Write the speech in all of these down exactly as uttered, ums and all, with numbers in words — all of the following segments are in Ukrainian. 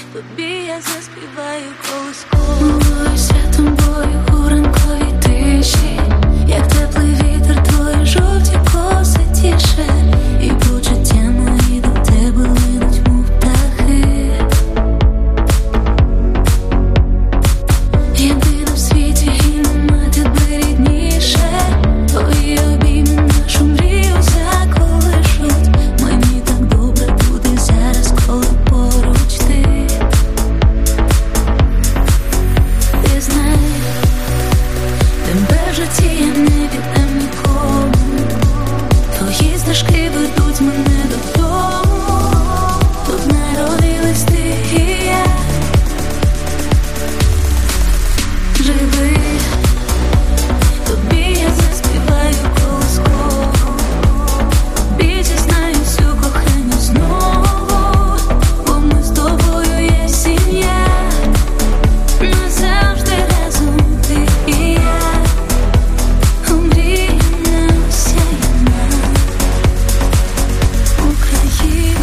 тобі я заспіваю колискову. Милуюся тобою у ранковій тиші, як теплий вітер, твої жовті коси тіше, і почуття мої до тебе линуть, мов птахи. Єдина в світі, і нема тебе рідніше, твої обійми нашу мрію заколишуть. Мені так добре буде зараз, коли поруч ти. Ти знаєш, тебе в житті я не віддам нікому. Твої стежки ведуть мене додому. Тут народились ти і я. Живи, тобі я заспіваю колискову. Тобі зізнаю всю коханню знову, бо ми з тобою є сім'я. Назавжди разом ти і я. Омріяна осяяна Україна.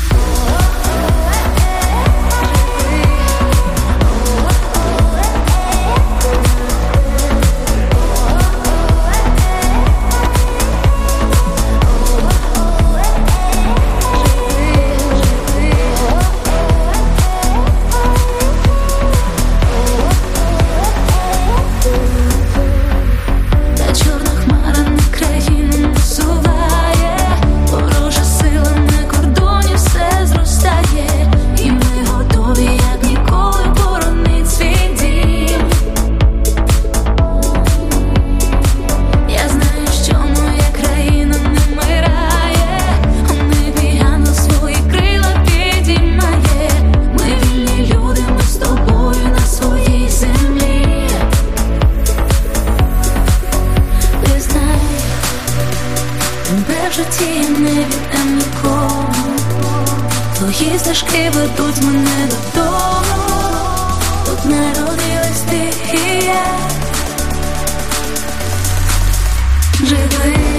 Та чорна хмара на країну насуває, ворожа сила на кордоні все зростає, і ми готові, як ніколи, боронить свій дім. Я знаю, що моя країна не вмирає, у небі ангел свої крила підіймає. Ми вільні люди, ми з тобою на своїй землі. Ти знаєш, тебе в житті я не віддам нікому. Твої стежки ведуть мене додому. Тут народилась ти і я. Живи.